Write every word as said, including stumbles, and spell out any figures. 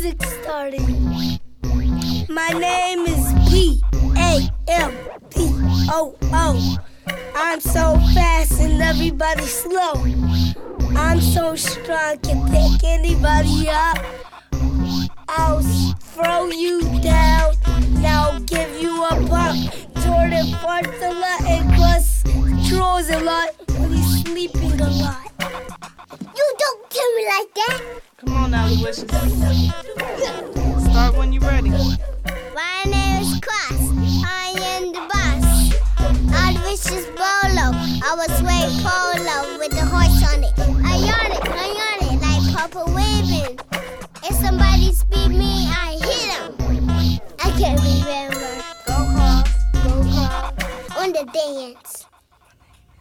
music started. My name is P A M P O O. I'm so fast and everybody's slow. I'm so strong, can pick anybody up. I'll throw you down, now I'll give you a pump. Jordan farts a lot and Gus draws a lot, but he's sleeping a lot. You don't tell me like that. Come on now, Louis. Start when you're ready.